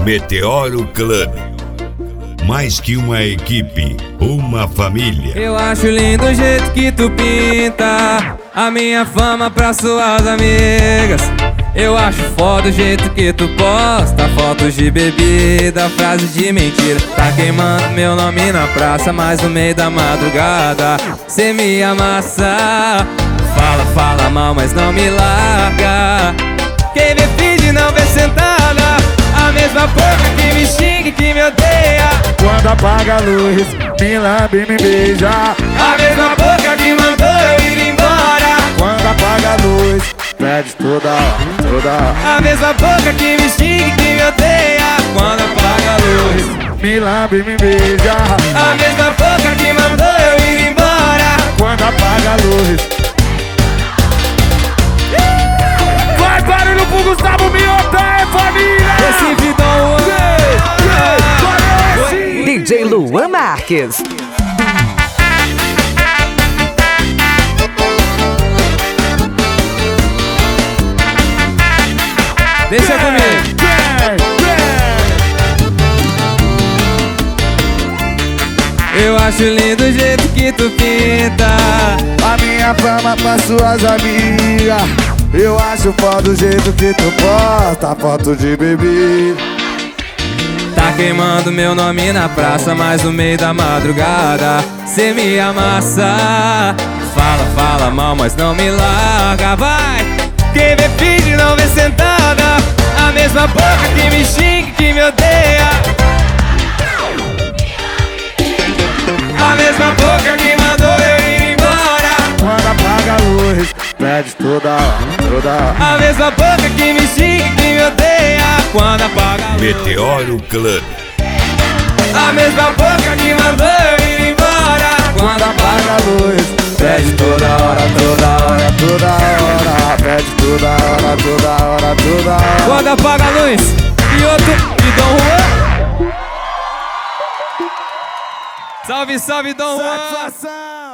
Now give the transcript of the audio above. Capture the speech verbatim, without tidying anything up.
Meteoro Club. Mais que uma equipe, uma família. Eu acho lindo o jeito que tu pinta a minha fama pra suas amigas. Eu acho foda o jeito que tu posta fotos de bebida, frases de mentira. Tá queimando meu nome na praça, mas no meio da madrugada cê me amassa. Fala, fala mal, mas não me larga. Quem me finge não vê sentada, a mesma boca que me xinga e que me odeia. Quando apaga a luz, me lambe e me beija. A mesma boca que mandou eu ir embora. Quando apaga a luz, pede toda hora, toda hora. A mesma boca que me xinga e que me odeia. Quando apaga a luz, me lambe e me beija. a mesma boca que mandou eu ir embora. Quando apaga a luz. Vai barulho pro Gustavo Miotta, é família! Esse vidão D J Luan Marques. deixa comigo. Eu acho lindo o jeito que tu pinta a minha fama pra suas amigas. Eu acho foda o jeito que tu posta foto de bebida. Tá queimando meu nome na praça, mas no meio da madrugada cê me amassa. Fala, fala mal, mas não me larga, vai. Quem me finge não vê sentada, a mesma boca que me xinga e que me odeia. A mesma boca que mandou eu ir embora. Quando apaga a luz, pede toda hora, toda hora. A mesma boca que me xinga e que me odeia. Quando apaga a luz, Meteoro Club. a mesma boca que mandou eu ir embora. Quando apaga a luz, pede toda hora, toda hora, toda hora. Pede toda hora, toda hora, toda hora. Quando apaga a luz, e outro de Dom Juan. Salve, salve, Dom Juan. Satisfação!